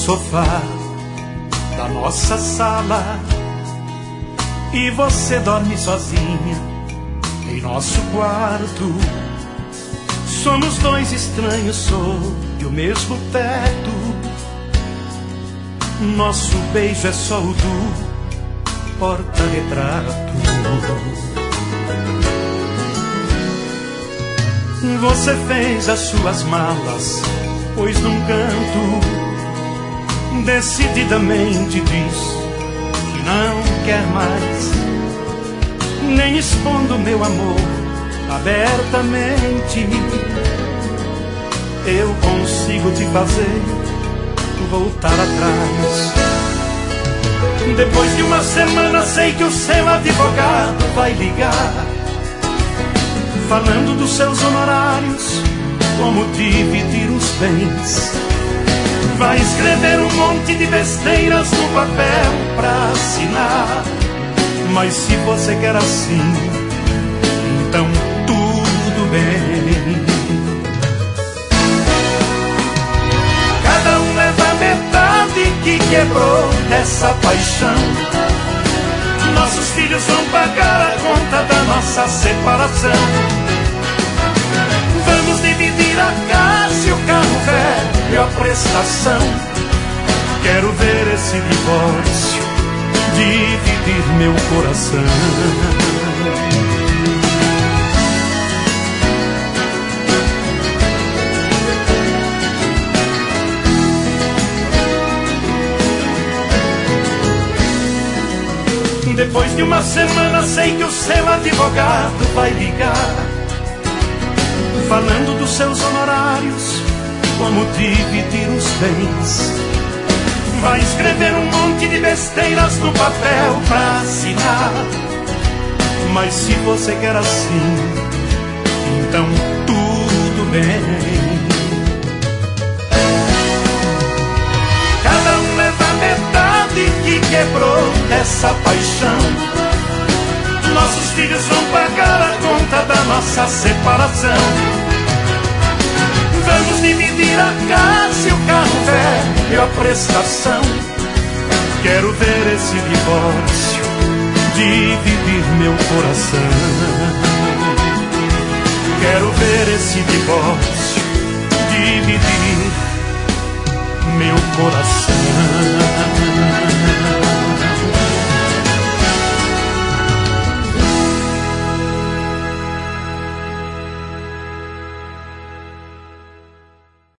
sofá da nossa sala e você dorme sozinha em nosso quarto. Somos dois estranhos sob o mesmo teto. Nosso beijo é só o do porta-retrato. Você fez as suas malas, pois num canto decididamente diz que não quer mais, nem expondo meu amor abertamente. Eu consigo te fazer voltar atrás. Depois de uma semana sei que o seu advogado vai ligar, falando dos seus honorários, como dividir os bens. Vai escrever um monte de besteiras no papel pra assinar. Mas se você quer assim, então tudo bem. Cada um leva a metade que quebrou dessa paixão. Nossos filhos vão pagar a conta da nossa separação. Vamos dividir a casa e o carro velho e a prestação. Quero ver esse divórcio dividir meu coração. Depois de uma semana sei que o seu advogado vai ligar, falando dos seus honorários, como dividir os bens. Vai escrever um monte de besteiras no papel pra assinar. Mas se você quer assim, então tudo bem. Cada um leva a metade que quebrou dessa paixão. Nossos filhos vão pagar a conta da nossa separação. Vamos dividir a casa e o carro velho e a prestação. Quero ver esse divórcio dividir meu coração. Quero ver esse divórcio dividir meu coração.